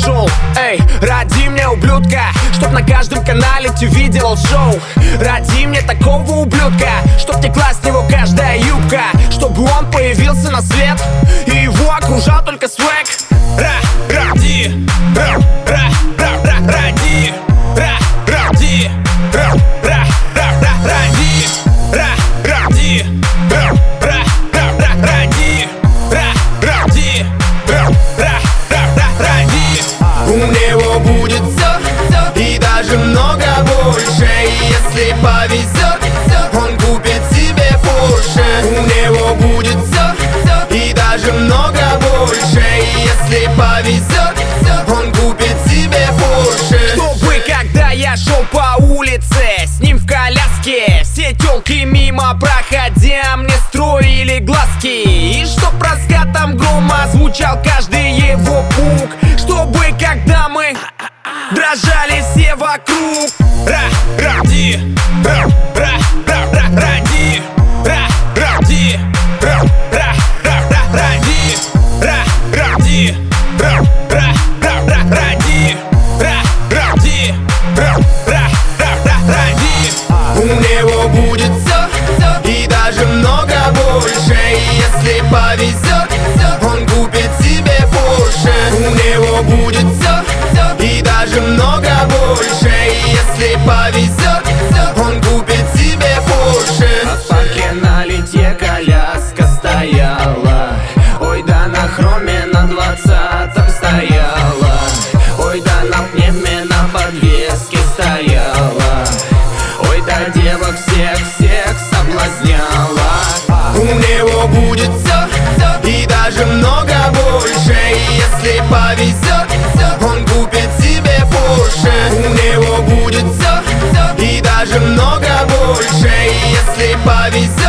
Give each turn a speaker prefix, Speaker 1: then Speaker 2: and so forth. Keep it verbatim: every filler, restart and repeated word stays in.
Speaker 1: нашел. Эй, роди мне ублюдка, чтоб на каждом канале ты видел шоу. Роди мне такого ублюдка, чтоб текла с него каждая юбка, чтобы он появился на свет и его окружал только свек. Ра-ради, ра-ра-ра-ра-ради, ра-ради, ра-ра-ра-ра-ради, ра-ради, ра-ра-ра-ра-ради, ра-ради, ра-ра-ра-ра-ради. У него будет все, и даже много больше. И если повезет, он купит себе Порше. У него будет все, и даже много больше. И если повезет, он купит себе Порше. Чтобы когда я шел по улице с ним в коляске, все тёлки мимо проходя мне строили глазки. И чтоб раскатом грома звучал каждый его пук, чтобы когда мы дрожали все вокруг. Ра-ради, ра-ра-ра-ра-ради, ра-ради, ра-ра-ра-ра-ради, ра-ради, ра-ра-ра-ра-ради, ра-ради, ра-ра-ра-ради. У него будет все, и даже много больше. И если повезет, он купит себе Порше. У него будет все, и даже много больше. И если повезет, он купит себе Порше.
Speaker 2: В парке на литье коляска стояла, ой, да на хроме на двадцатом стояла, ой, да на пневме на подвеске стояла, ой, да девок всех-всех соблазняла.
Speaker 1: У него будет все, и даже много больше. И если повезет, он купит себе Порше. У него будет все, и даже много больше. И если повезет,